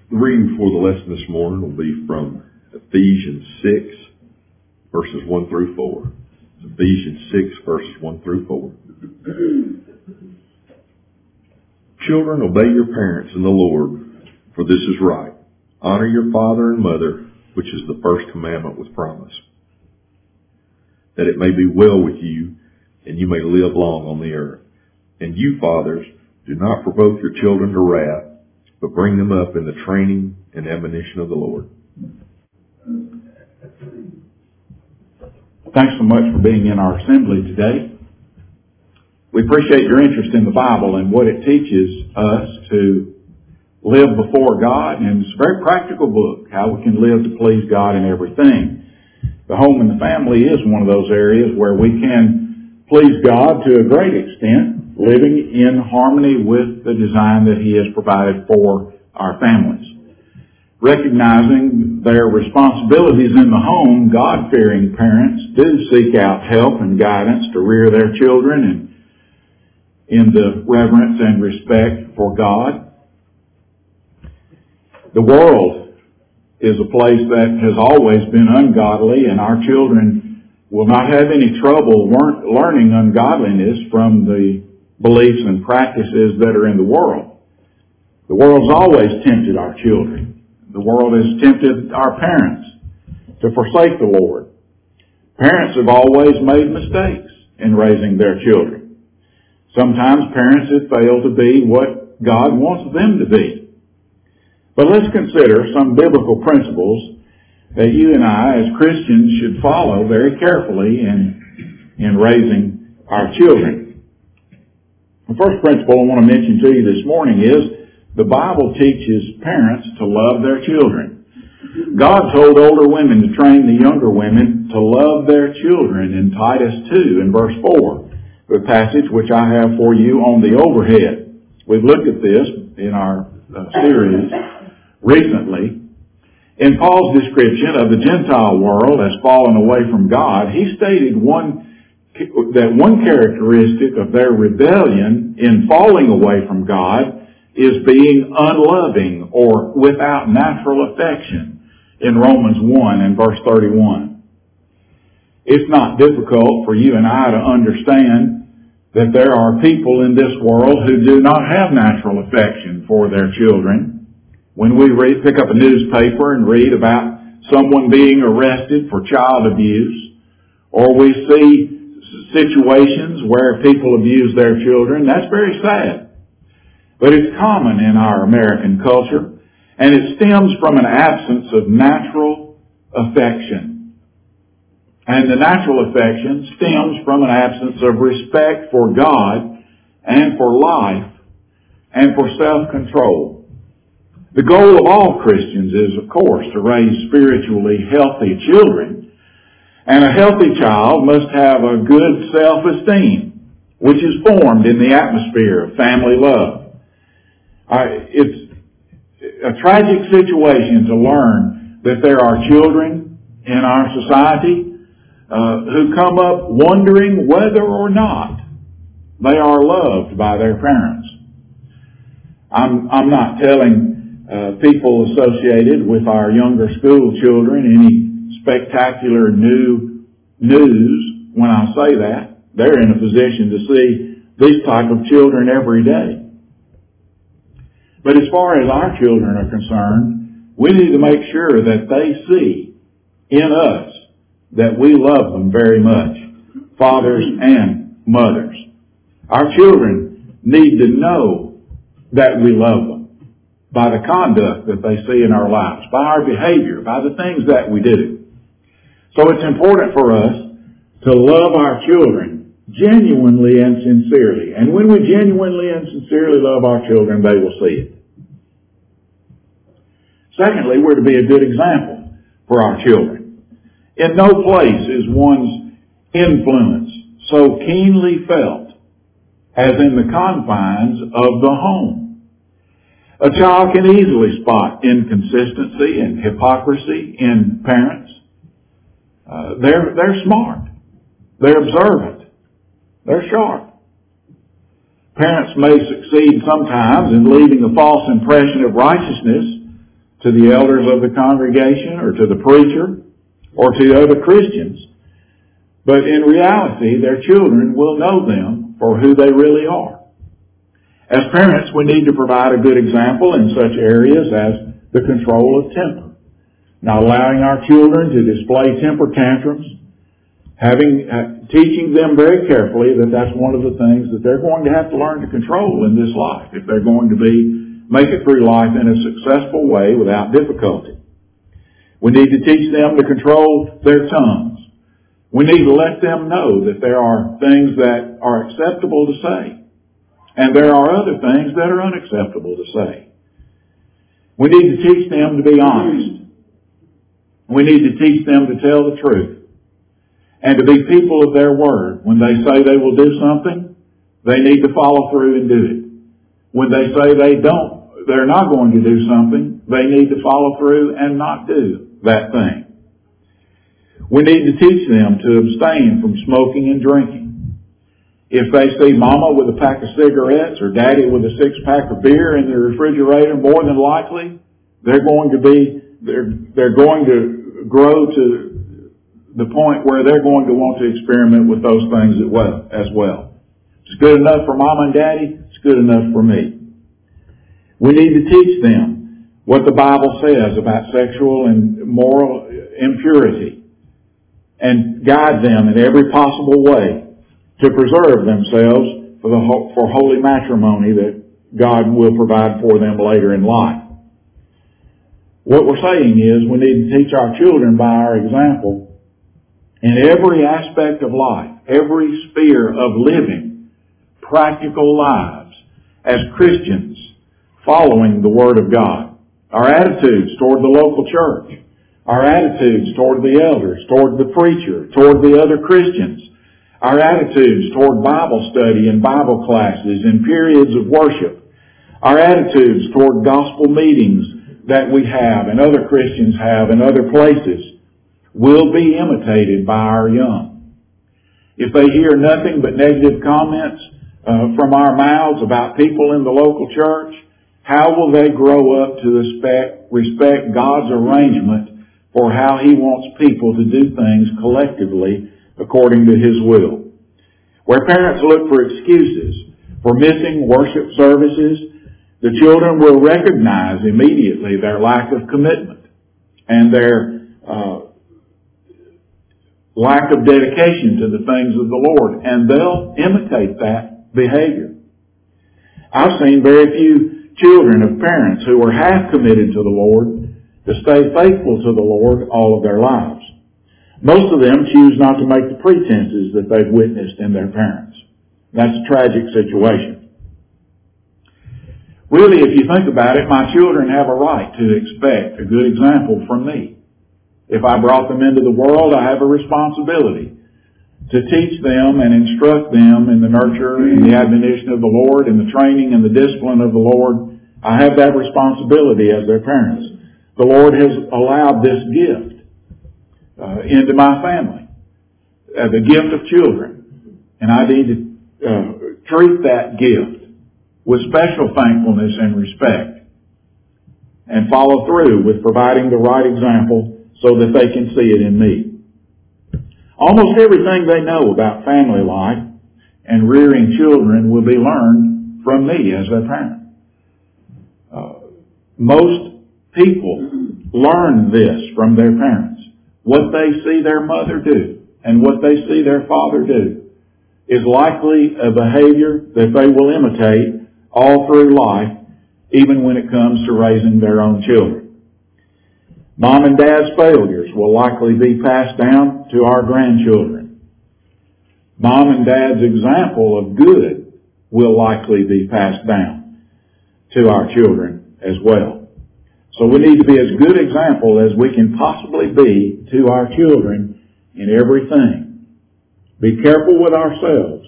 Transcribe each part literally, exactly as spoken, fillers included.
The reading for the lesson this morning will be from Ephesians six, verses one through four. Ephesians six, verses one through four. Children, obey your parents in the Lord, for this is right. Honor your father and mother, which is the first commandment with promise, that it may be well with you, and you may live long on the earth. And you, fathers, do not provoke your children to wrath, but bring them up in the training and admonition of the Lord. Thanks so much for being in our assembly today. We appreciate your interest in the Bible and what it teaches us to live before God. And it's a very practical book, how we can live to please God in everything. The home and the family is one of those areas where we can please God to a great extent, living in harmony with the design that He has provided for our families. Recognizing their responsibilities in the home, God-fearing parents do seek out help and guidance to rear their children and in the reverence and respect for God. The world is a place that has always been ungodly, and our children will not have any trouble learning ungodliness from the beliefs and practices that are in the world. The world's always tempted our children. The world has tempted our parents to forsake the Lord. Parents have always made mistakes in raising their children. Sometimes parents have failed to be what God wants them to be. But let's consider some biblical principles that you and I as Christians should follow very carefully in, in raising our children. The first principle I want to mention to you this morning is the Bible teaches parents to love their children. God told older women to train the younger women to love their children in Titus two in verse four, the passage which I have for you on the overhead. We've looked at this in our uh, series recently. In Paul's description of the Gentile world as fallen away from God, he stated one that one characteristic of their rebellion in falling away from God is being unloving or without natural affection in Romans one and verse thirty-one. It's not difficult for you and I to understand that there are people in this world who do not have natural affection for their children. When we read, pick up a newspaper and read about someone being arrested for child abuse, or we see situations where people abuse their children, that's very sad. But it's common in our American culture, and it stems from an absence of natural affection. And the natural affection stems from an absence of respect for God and for life and for self-control. The goal of all Christians is, of course, to raise spiritually healthy children. And a healthy child must have a good self-esteem, which is formed in the atmosphere of family love. Uh, it's a tragic situation to learn that there are children in our society uh, who come up wondering whether or not they are loved by their parents. I'm, I'm not telling uh, people associated with our younger school children any spectacular new news when I say that. They're in a position to see these type of children every day. But as far as our children are concerned, we need to make sure that they see in us that we love them very much, fathers and mothers. Our children need to know that we love them by the conduct that they see in our lives, by our behavior, by the things that we do. So it's important for us to love our children genuinely and sincerely. And when we genuinely and sincerely love our children, they will see it. Secondly, we're to be a good example for our children. In no place is one's influence so keenly felt as in the confines of the home. A child can easily spot inconsistency and hypocrisy in parents. Uh, they're, they're smart. They're observant. They're sharp. Parents may succeed sometimes in leaving a false impression of righteousness to the elders of the congregation or to the preacher or to other Christians. But in reality, their children will know them for who they really are. As parents, we need to provide a good example in such areas as the control of temper, not allowing our children to display temper tantrums, having uh, teaching them very carefully that that's one of the things that they're going to have to learn to control in this life if they're going to be make it through life in a successful way without difficulty. We need to teach them to control their tongues. We need to let them know that there are things that are acceptable to say, and there are other things that are unacceptable to say. We need to teach them to be honest. We need to teach them to tell the truth and to be people of their word. When they say they will do something, they need to follow through and do it. When they say they don't, they're not going to do something, they need to follow through and not do that thing. We need to teach them to abstain from smoking and drinking. If they see mama with a pack of cigarettes or daddy with a six pack of beer in the refrigerator, more than likely they're going to be they're they're going to grow to the point where they're going to want to experiment with those things as well. As well. It's good enough for mama and daddy. It's good enough for me. We need to teach them what the Bible says about sexual and moral impurity and guide them in every possible way to preserve themselves for the for holy matrimony that God will provide for them later in life. What we're saying is we need to teach our children by our example in every aspect of life, every sphere of living, practical lives as Christians following the Word of God. Our attitudes toward the local church, our attitudes toward the elders, toward the preacher, toward the other Christians, our attitudes toward Bible study and Bible classes and periods of worship, our attitudes toward gospel meetings that we have and other Christians have in other places will be imitated by our young. If they hear nothing but negative comments uh, from our mouths about people in the local church, how will they grow up to respect, respect God's arrangement for how He wants people to do things collectively according to His will? Where parents look for excuses for missing worship services, the children will recognize immediately their lack of commitment and their uh, lack of dedication to the things of the Lord, and they'll imitate that behavior. I've seen very few children of parents who are half committed to the Lord to stay faithful to the Lord all of their lives. Most of them choose not to make the pretenses that they've witnessed in their parents. That's a tragic situation. Really, if you think about it, my children have a right to expect a good example from me. If I brought them into the world, I have a responsibility to teach them and instruct them in the nurture and the admonition of the Lord and the training and the discipline of the Lord. I have that responsibility as their parents. The Lord has allowed this gift uh, into my family, uh, the gift of children. And I need to uh, treat that gift with special thankfulness and respect and follow through with providing the right example so that they can see it in me. Almost everything they know about family life and rearing children will be learned from me as their parent. Uh, most people learn this from their parents. What they see their mother do and what they see their father do is likely a behavior that they will imitate all through life, even when it comes to raising their own children. Mom and Dad's failures will likely be passed down to our grandchildren. Mom and Dad's example of good will likely be passed down to our children as well. So we need to be as good example as we can possibly be to our children in everything. Be careful with ourselves,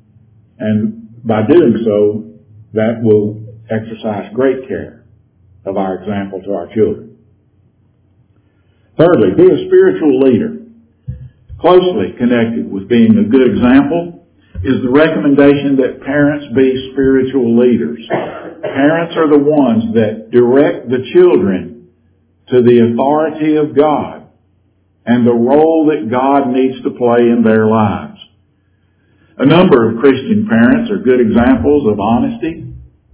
and by doing so, that will exercise great care of our example to our children. Thirdly, be a spiritual leader. Closely connected with being a good example is the recommendation that parents be spiritual leaders. Parents are the ones that direct the children to the authority of God and the role that God needs to play in their lives. A number of Christian parents are good examples of honesty,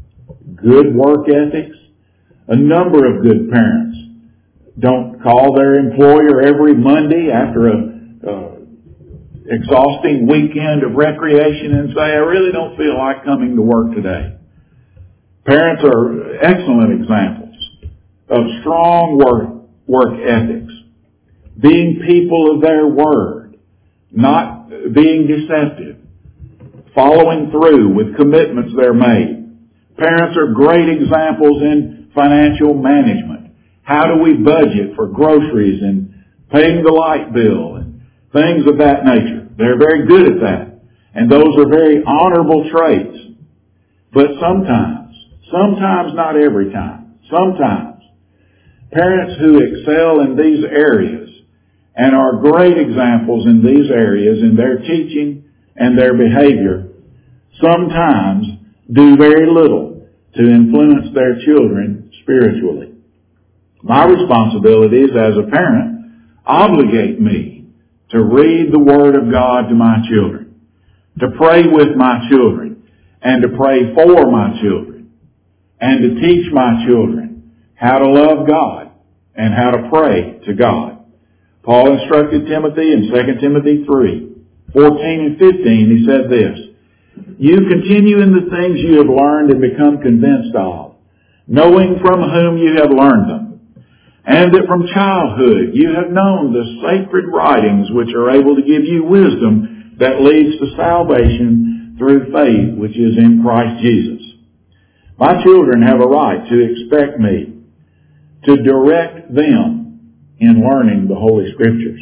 good work ethics. A number of good parents don't call their employer every Monday after a uh, exhausting weekend of recreation and say, I really don't feel like coming to work today. Parents are excellent examples of strong work, work ethics, being people of their word, not being deceptive, following through with commitments they're made. Parents are great examples in financial management. How do we budget for groceries and paying the light bill and things of that nature? They're very good at that. And those are very honorable traits. But sometimes, sometimes not every time, sometimes, parents who excel in these areas and are great examples in these areas in their teaching and their behavior sometimes do very little to influence their children spiritually. My responsibilities as a parent obligate me to read the Word of God to my children, to pray with my children, and to pray for my children, and to teach my children how to love God and how to pray to God. Paul instructed Timothy in Second Timothy three, fourteen and fifteen, he said this, You continue in the things you have learned and become convinced of, knowing from whom you have learned them, and that from childhood you have known the sacred writings which are able to give you wisdom that leads to salvation through faith which is in Christ Jesus. My children have a right to expect me to direct them in learning the Holy Scriptures.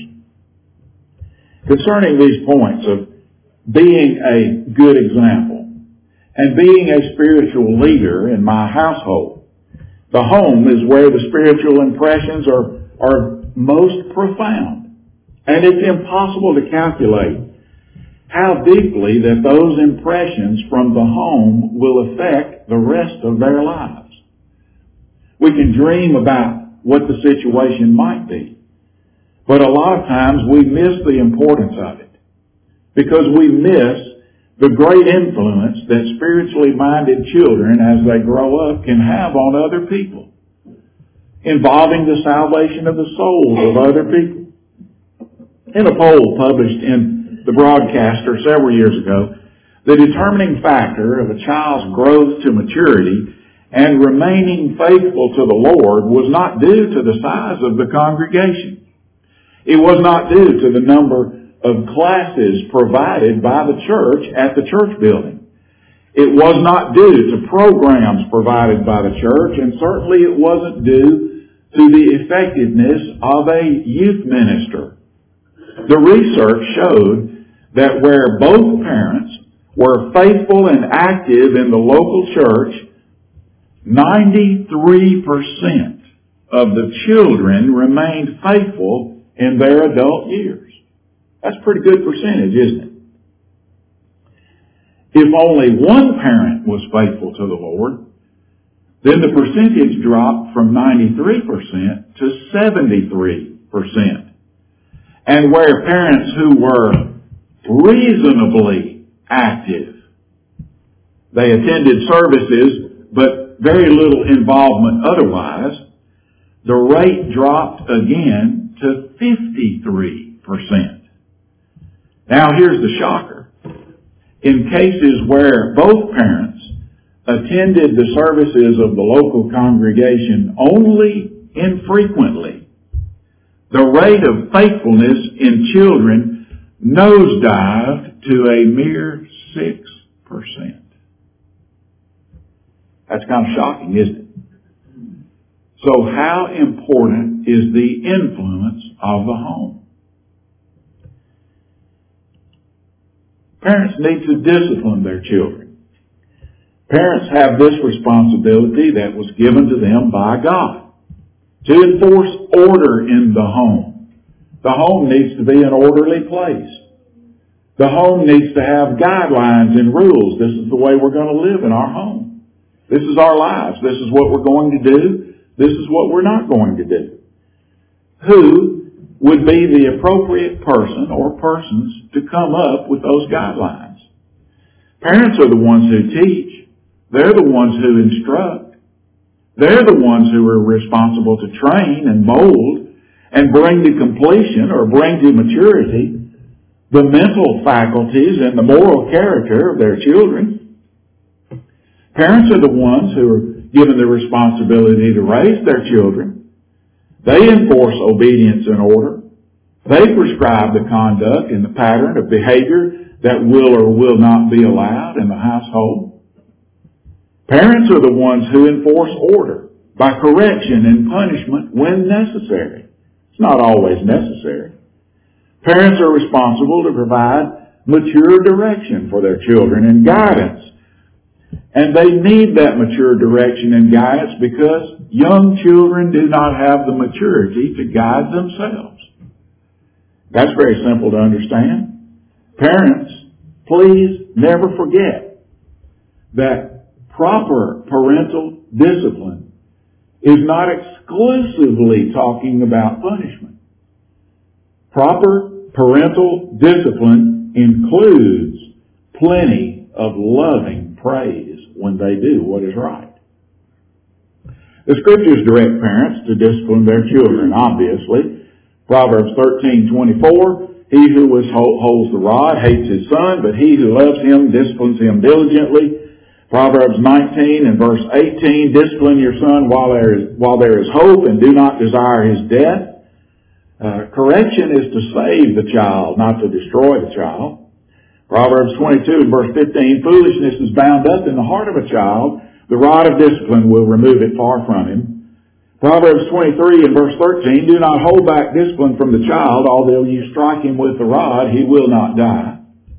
Concerning these points of being a good example and being a spiritual leader in my household, the home is where the spiritual impressions are, are most profound. And it's impossible to calculate how deeply that those impressions from the home will affect the rest of their lives. We can dream about what the situation might be, but a lot of times we miss the importance of it because we miss the great influence that spiritually minded children as they grow up can have on other people, involving the salvation of the souls of other people. In a poll published in the Broadcaster several years ago, the determining factor of a child's growth to maturity and remaining faithful to the Lord was not due to the size of the congregation. It was not due to the number of classes provided by the church at the church building. It was not due to programs provided by the church, and certainly it wasn't due to the effectiveness of a youth minister. The research showed that where both parents were faithful and active in the local church, ninety-three percent of the children remained faithful in their adult years. That's a pretty good percentage, isn't it? If only one parent was faithful to the Lord, then the percentage dropped from ninety-three percent to seventy-three percent. And where parents who were reasonably active, they attended services but very little involvement otherwise, the rate dropped again to fifty-three percent. Now here's the shocker. In cases where both parents attended the services of the local congregation only infrequently, the rate of faithfulness in children nosedived to a mere six percent. That's kind of shocking, isn't it? So how important is the influence of the home? Parents need to discipline their children. Parents have this responsibility that was given to them by God to enforce order in the home. The home needs to be an orderly place. The home needs to have guidelines and rules. This is the way we're going to live in our home. This is our lives. This is what we're going to do. This is what we're not going to do. who would be the appropriate person or persons to come up with those guidelines. Parents are the ones who teach. They're the ones who instruct. They're the ones who are responsible to train and mold and bring to completion or bring to maturity the mental faculties and the moral character of their children. Parents are the ones who are given the responsibility to raise their children. They enforce obedience and order. They prescribe the conduct and the pattern of behavior that will or will not be allowed in the household. Parents are the ones who enforce order by correction and punishment when necessary. It's not always necessary. Parents are responsible to provide mature direction for their children and guidance. And they need that mature direction and guidance because young children do not have the maturity to guide themselves. That's very simple to understand. Parents, please never forget that proper parental discipline is not exclusively talking about punishment. Proper parental discipline includes plenty of loving praise when they do what is right. The Scriptures direct parents to discipline their children, obviously. Proverbs thirteen twenty-four, he who holds the rod hates his son, but he who loves him disciplines him diligently. Proverbs nineteen and verse eighteen, discipline your son while there is, while there is hope and do not desire his death. Uh, correction is to save the child, not to destroy the child. Proverbs twenty-two and verse fifteen, foolishness is bound up in the heart of a child. The rod of discipline will remove it far from him. Proverbs twenty-three and verse thirteen, do not hold back discipline from the child, although you strike him with the rod, he will not die.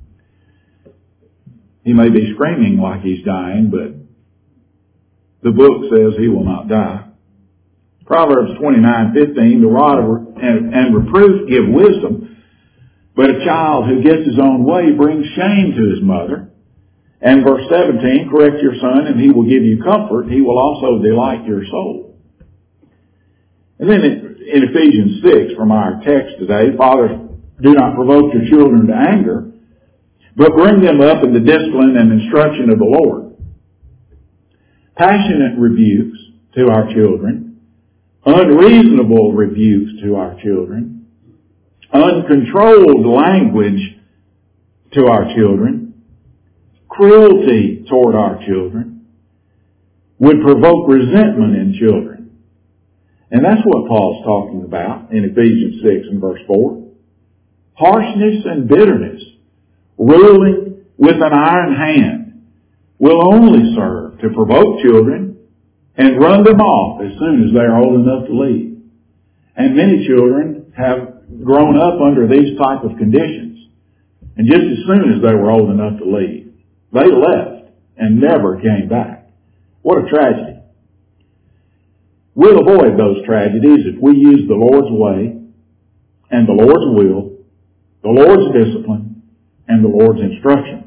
He may be screaming like he's dying, but the book says he will not die. Proverbs twenty-nine fifteen, the rod of, and, and reproof give wisdom, but a child who gets his own way brings shame to his mother. And verse seventeen, correct your son and he will give you comfort. He will also delight your soul. And then in Ephesians six from our text today, fathers, do not provoke your children to anger, but bring them up in the discipline and instruction of the Lord. Passionate rebukes to our children, unreasonable rebukes to our children, uncontrolled language to our children, cruelty toward our children, would provoke resentment in children. And that's what Paul's talking about in Ephesians six and verse four. Harshness and bitterness, ruling with an iron hand, will only serve to provoke children and run them off as soon as they are old enough to leave. And many children have grown up under these type of conditions. And just as soon as they were old enough to leave, they left and never came back. What a tragedy. We'll avoid those tragedies if we use the Lord's way and the Lord's will, the Lord's discipline, and the Lord's instruction.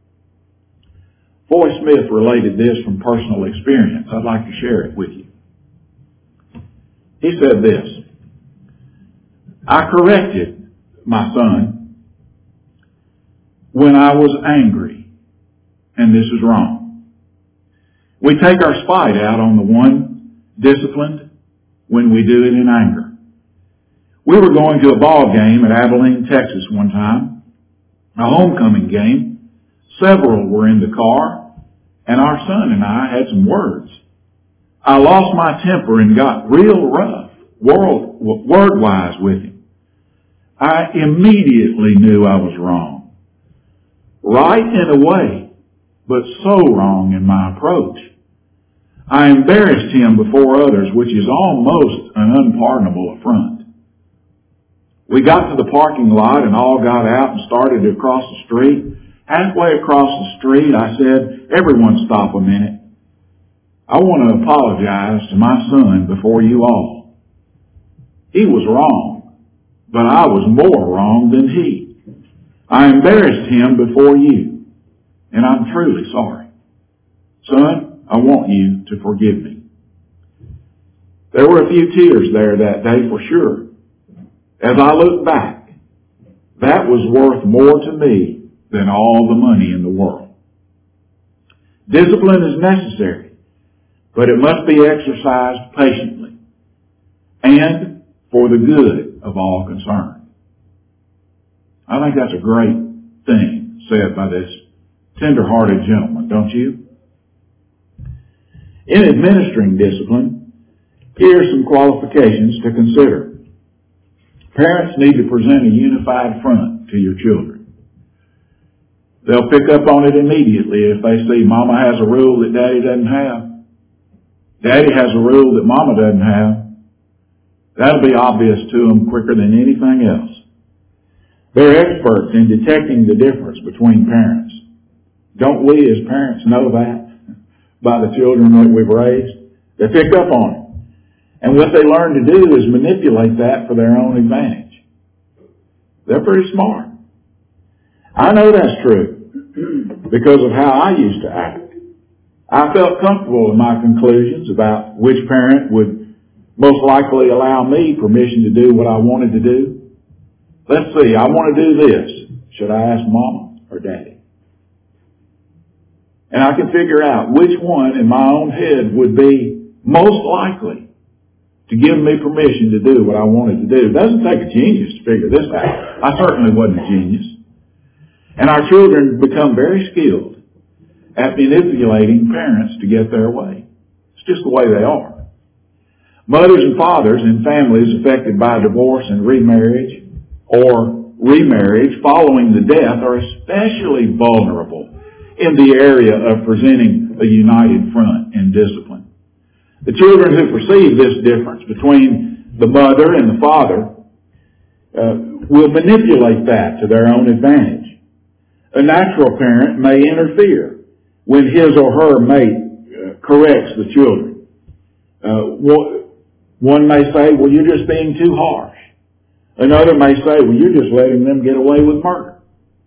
Foy Smith related this from personal experience. I'd like to share it with you. He said this, I corrected my son when I was angry, and this is wrong. We take our spite out on the one disciplined when we do it in anger. We were going to a ball game at Abilene, Texas one time, a homecoming game. Several were in the car, and our son and I had some words. I lost my temper and got real rough, world, word-wise with him. I immediately knew I was wrong. Right in a way, but so wrong in my approach. I embarrassed him before others, which is almost an unpardonable affront. We got to the parking lot and all got out and started to cross the street. Halfway across the street, I said, everyone stop a minute. I want to apologize to my son before you all. He was wrong, but I was more wrong than he. I embarrassed him before you, and I'm truly sorry. Son, I want you to forgive me. There were a few tears there that day for sure, as I look back, that was worth more to me than all the money in the world. Discipline is necessary, but it must be exercised patiently and for the good of all concerned. I think that's a great thing said by this tender-hearted gentleman, don't you? In administering discipline, here are some qualifications to consider. Parents need to present a unified front to your children. They'll pick up on it immediately if they see Mama has a rule that Daddy doesn't have. Daddy has a rule that Mama doesn't have. That'll be obvious to them quicker than anything else. They're experts in detecting the difference between parents. Don't we as parents know that by the children that we've raised? They pick up on it. And what they learn to do is manipulate that for their own advantage. They're pretty smart. I know that's true because of how I used to act. I felt comfortable in my conclusions about which parent would most likely allow me permission to do what I wanted to do. Let's see, I want to do this. Should I ask Mama or Daddy? And I can figure out which one in my own head would be most likely to give me permission to do what I wanted to do. It doesn't take a genius to figure this out. I certainly wasn't a genius. And our children become very skilled at manipulating parents to get their way. It's just the way they are. Mothers and fathers in families affected by divorce and remarriage or remarriage following the death are especially vulnerable in the area of presenting a united front in discipline. The children who perceive this difference between the mother and the father uh, will manipulate that to their own advantage. A natural parent may interfere when his or her mate uh, corrects the children. Uh, one may say, well, you're just being too harsh. Another may say, well, you're just letting them get away with murder.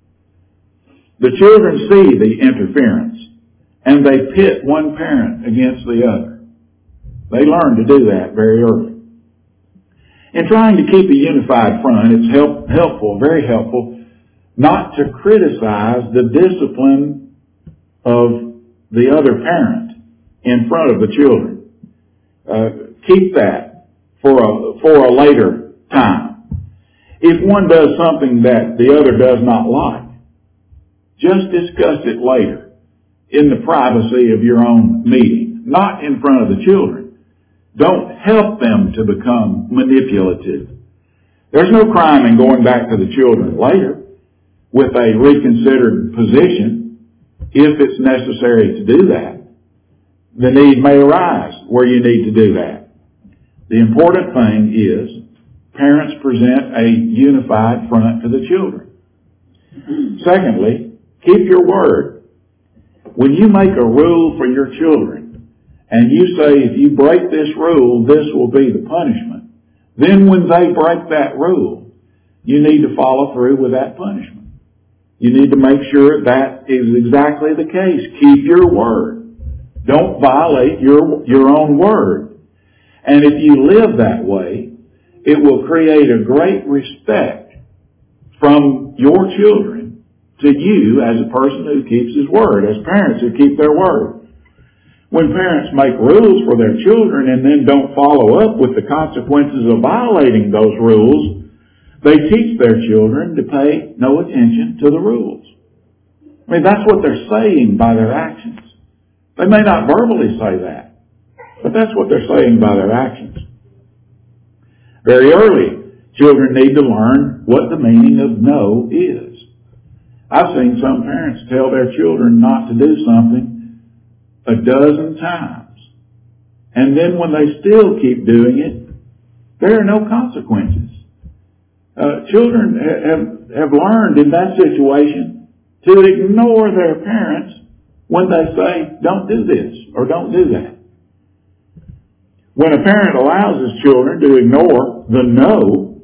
The children see the interference, and they pit one parent against the other. They learn to do that very early. In trying to keep a unified front, it's help, helpful, very helpful, not to criticize the discipline of the other parent in front of the children. Uh, keep that for a, for a later time. If one does something that the other does not like, just discuss it later in the privacy of your own meeting, not in front of the children. Don't help them to become manipulative. There's no crime in going back to the children later with a reconsidered position if it's necessary to do that. The need may arise where you need to do that. The important thing is parents present a unified front to the children. Secondly, keep your word. When you make a rule for your children, and you say, if you break this rule, this will be the punishment, then when they break that rule, you need to follow through with that punishment. You need to make sure that is exactly the case. Keep your word. Don't violate your, your own word. And if you live that way, it will create a great respect from your children to you as a person who keeps his word, as parents who keep their word. When parents make rules for their children and then don't follow up with the consequences of violating those rules, they teach their children to pay no attention to the rules. I mean, that's what they're saying by their actions. They may not verbally say that, but that's what they're saying by their actions. Very early, children need to learn what the meaning of no is. I've seen some parents tell their children not to do something a dozen times. And then when they still keep doing it, there are no consequences. Uh, children have, have learned in that situation to ignore their parents when they say, don't do this or don't do that. When a parent allows his children to ignore the no,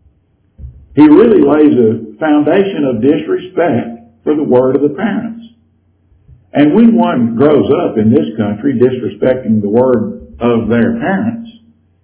he really lays a foundation of disrespect for the word of the parents. And when one grows up in this country disrespecting the word of their parents,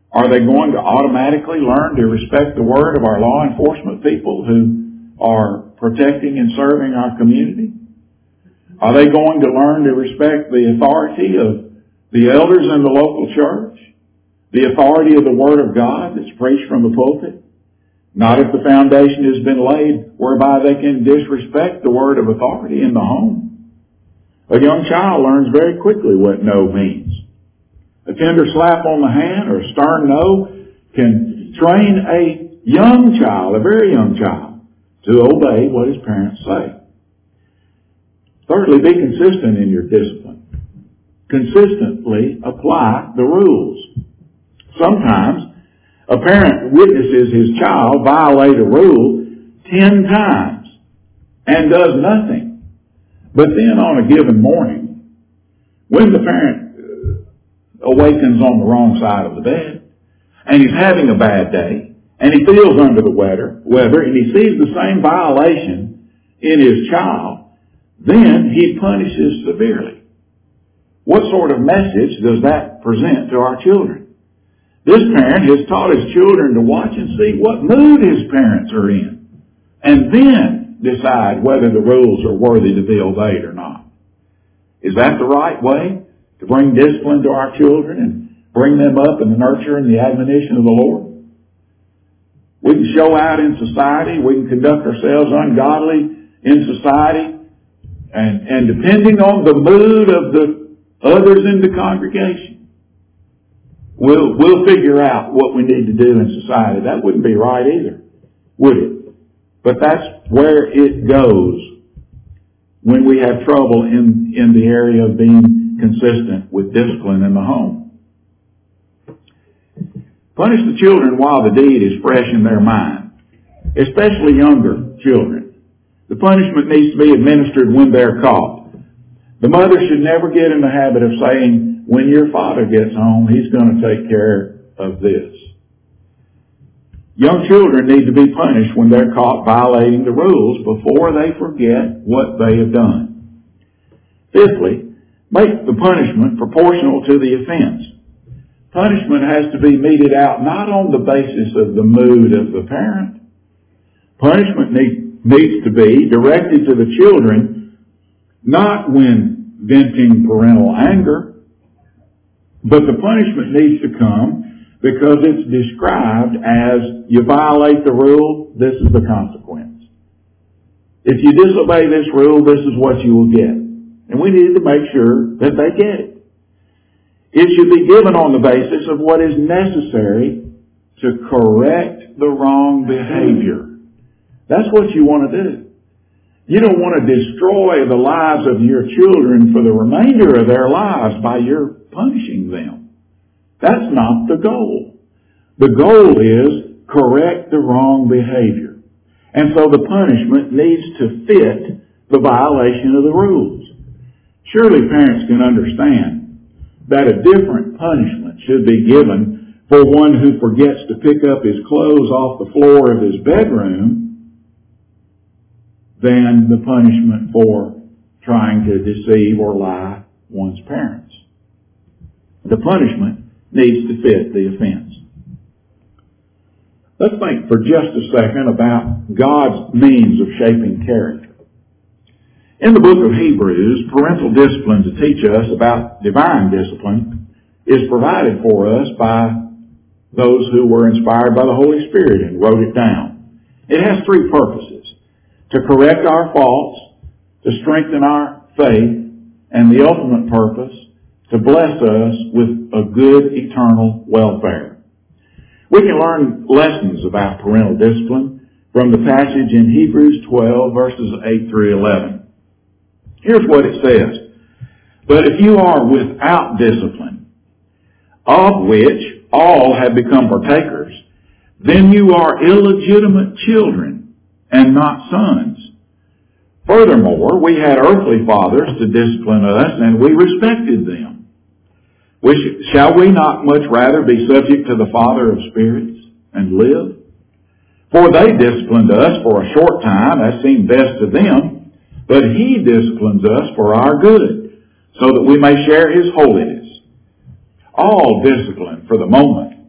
Are they going to automatically learn to respect the word of our law enforcement people who are protecting and serving our community? Are they going to learn to respect the authority of the elders in the local church? The authority of the Word of God that's preached from the pulpit? Not if the foundation has been laid whereby they can disrespect the word of authority in the home. A young child learns very quickly what no means. A tender slap on the hand or a stern no can train a young child, a very young child, to obey what his parents say. Thirdly, be consistent in your discipline. Consistently apply the rules. Sometimes a parent witnesses his child violate a rule ten times and does nothing. But then on a given morning, when the parent awakens on the wrong side of the bed, and he's having a bad day, and he feels under the weather, weather, and he sees the same violation in his child, then he punishes severely. What sort of message does that present to our children? This parent has taught his children to watch and see what mood his parents are in, and then decide whether the rules are worthy to be obeyed or not. Is that the right way to bring discipline to our children and bring them up in the nurture and the admonition of the Lord? We can show out in society. We can conduct ourselves ungodly in society. And, and depending on the mood of the others in the congregation, we'll, we'll figure out what we need to do in society. That wouldn't be right either, would it? But that's where it goes when we have trouble in, in the area of being consistent with discipline in the home. Punish the children while the deed is fresh in their mind, especially younger children. The punishment needs to be administered when they're caught. The mother should never get in the habit of saying, when your father gets home, he's going to take care of this. Young children need to be punished when they're caught violating the rules before they forget what they have done. Fifthly, make the punishment proportional to the offense. Punishment has to be meted out not on the basis of the mood of the parent. Punishment need, needs to be directed to the children not when venting parental anger, but the punishment needs to come because it's described as you violate the rule, this is the consequence. If you disobey this rule, this is what you will get. And we need to make sure that they get it. It should be given on the basis of what is necessary to correct the wrong behavior. That's what you want to do. You don't want to destroy the lives of your children for the remainder of their lives by your punishing them. That's not the goal. The goal is correct the wrong behavior. And so the punishment needs to fit the violation of the rules. Surely parents can understand that a different punishment should be given for one who forgets to pick up his clothes off the floor of his bedroom than the punishment for trying to deceive or lie one's parents. The punishment needs to fit the offense. Let's think for just a second about God's means of shaping character. In the book of Hebrews, parental discipline to teach us about divine discipline is provided for us by those who were inspired by the Holy Spirit and wrote it down. It has three purposes: to correct our faults, to strengthen our faith, and the ultimate purpose, to bless us with a good eternal welfare. We can learn lessons about parental discipline from the passage in Hebrews twelve, verses eight through eleven. Here's what it says. But if you are without discipline, of which all have become partakers, then you are illegitimate children and not sons. Furthermore, we had earthly fathers to discipline us, and we respected them. We sh- shall we not much rather be subject to the Father of spirits and live? For they disciplined us for a short time, as seemed best to them, but He disciplines us for our good, so that we may share His holiness. All discipline for the moment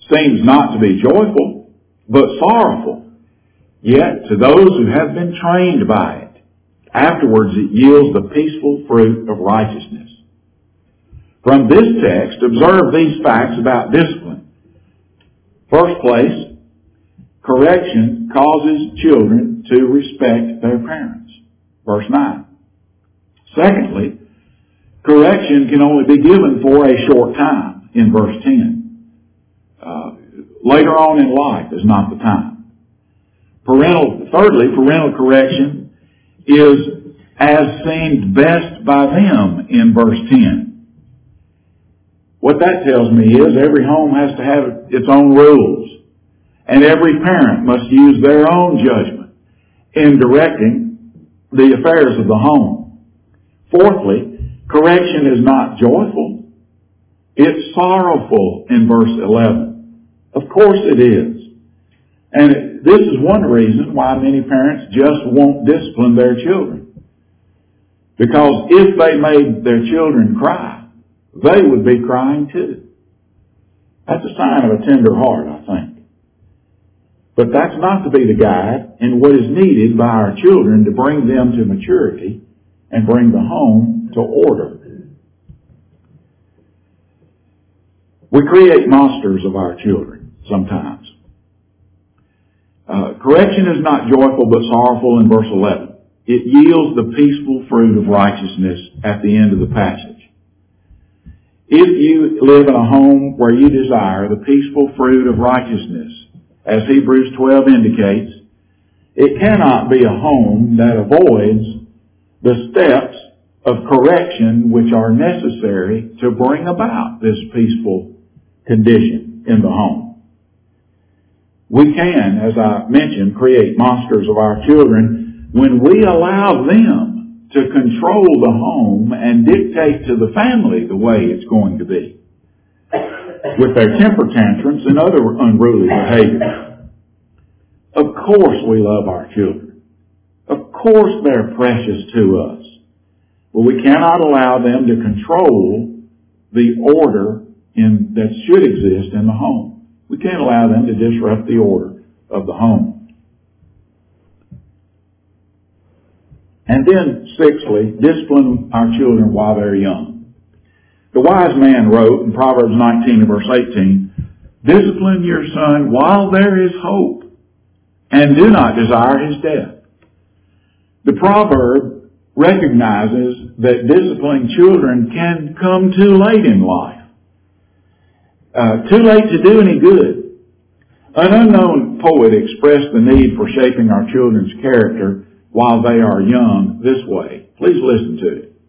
seems not to be joyful, but sorrowful. Yet to those who have been trained by it, afterwards it yields the peaceful fruit of righteousness. From this text, observe these facts about discipline. First place, correction causes children to respect their parents. Verse nine. Secondly, correction can only be given for a short time in verse ten. Uh, later on in life is not the time. Parental, thirdly, parental correction is as seemed best by them in verse ten. What that tells me is every home has to have its own rules, and every parent must use their own judgment in directing the affairs of the home. Fourthly, correction is not joyful. It's sorrowful in verse eleven. Of course it is. And it, this is one reason why many parents just won't discipline their children. Because if they made their children cry, they would be crying too. That's a sign of a tender heart, I think. But that's not to be the guide in what is needed by our children to bring them to maturity and bring the home to order. We create monsters of our children sometimes. Uh, correction is not joyful but sorrowful in verse eleven. It yields the peaceful fruit of righteousness at the end of the passage. If you live in a home where you desire the peaceful fruit of righteousness, as Hebrews twelve indicates, it cannot be a home that avoids the steps of correction which are necessary to bring about this peaceful condition in the home. We can, as I mentioned, create monsters of our children when we allow them to control the home and dictate to the family the way it's going to be, with their temper tantrums and other unruly behavior. Of course we love our children. Of course they're precious to us. But we cannot allow them to control the order in, that should exist in the home. We can't allow them to disrupt the order of the home. And then, sixthly, discipline our children while they're young. The wise man wrote in Proverbs nineteen and verse eighteen, discipline your son while there is hope, and do not desire his death. The proverb recognizes that disciplining children can come too late in life. Uh, too late to do any good. An unknown poet expressed the need for shaping our children's character while they are young this way. Please listen to it.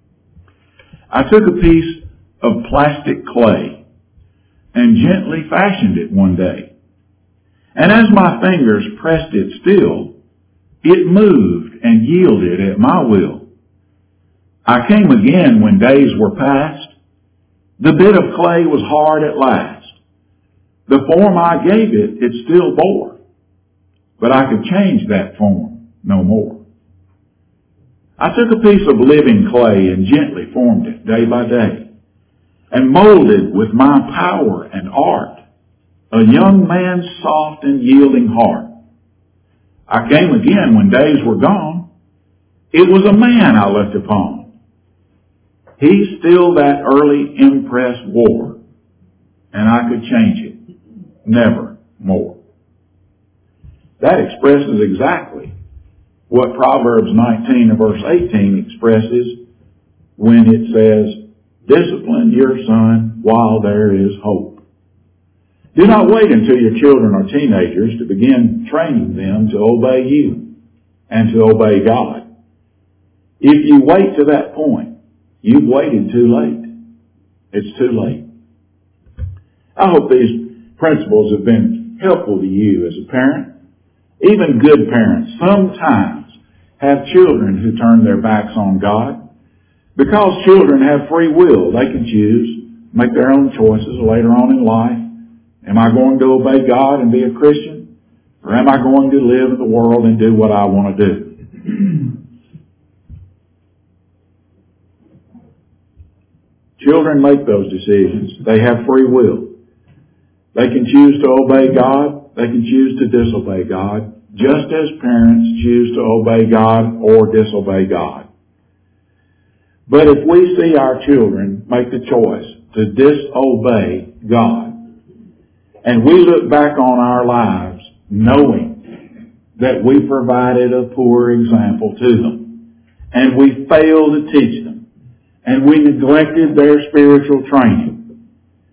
I took a piece of plastic clay and gently fashioned it one day. And as my fingers pressed it still, it moved and yielded at my will. I came again when days were past. The bit of clay was hard at last. The form I gave it, it still bore. But I could change that form no more. I took a piece of living clay and gently formed it day by day, and molded with my power and art a young man's soft and yielding heart. I came again when days were gone. It was a man I looked upon. He still that early impress wore, and I could change it never more. That expresses exactly what Proverbs nineteen and verse eighteen expresses when it says, discipline your son while there is hope. Do not wait until your children are teenagers to begin training them to obey you and to obey God. If you wait to that point, you've waited too late. It's too late. I hope these principles have been helpful to you as a parent. Even good parents sometimes have children who turn their backs on God. Because children have free will, they can choose, make their own choices later on in life. Am I going to obey God and be a Christian? Or am I going to live in the world and do what I want to do? Children make those decisions. They have free will. They can choose to obey God. They can choose to disobey God, just as parents choose to obey God or disobey God. But if we see our children make the choice to disobey God, and we look back on our lives knowing that we provided a poor example to them, and we failed to teach them, and we neglected their spiritual training,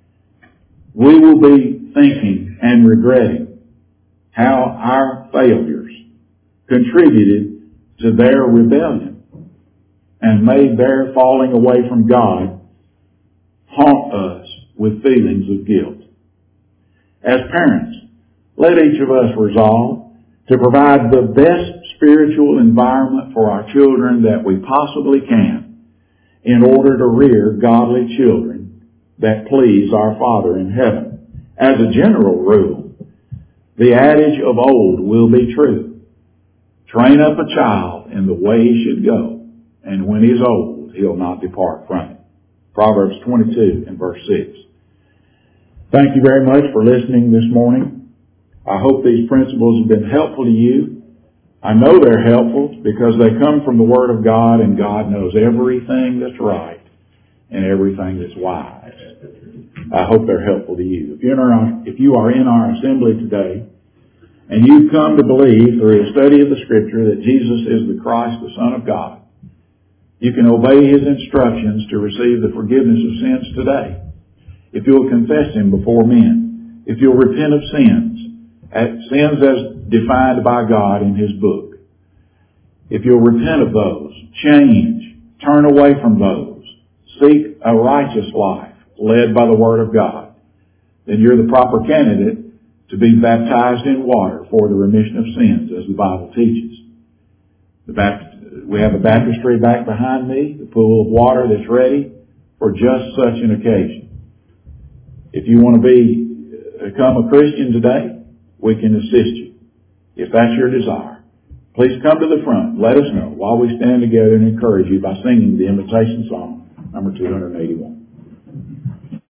we will be thinking and regretting how our failures contributed to their rebellion and made their falling away from God haunt us with feelings of guilt. As parents, let each of us resolve to provide the best spiritual environment for our children that we possibly can in order to rear godly children that please our Father in heaven. As a general rule, the adage of old will be true. Train up a child in the way he should go, and when he's old, he'll not depart from it. Proverbs twenty-two and verse six. Thank you very much for listening this morning. I hope these principles have been helpful to you. I know they're helpful because they come from the Word of God, and God knows everything that's right and everything that's wise. I hope they're helpful to you. If you're in our, if you are in our assembly today, and you've come to believe through a study of the Scripture that Jesus is the Christ, the Son of God, you can obey His instructions to receive the forgiveness of sins today. If you'll confess Him before men, if you'll repent of sins, sins as defined by God in His book, if you'll repent of those, change, turn away from those, seek a righteous life led by the Word of God, then you're the proper candidate to be baptized in water for the remission of sins, as the Bible teaches. The Baptist, we have a baptistry back behind me, the pool of water that's ready for just such an occasion. If you want to be become a Christian today, we can assist you. If that's your desire, please come to the front. Let us know while we stand together and encourage you by singing the invitation song, number two hundred eighty-one.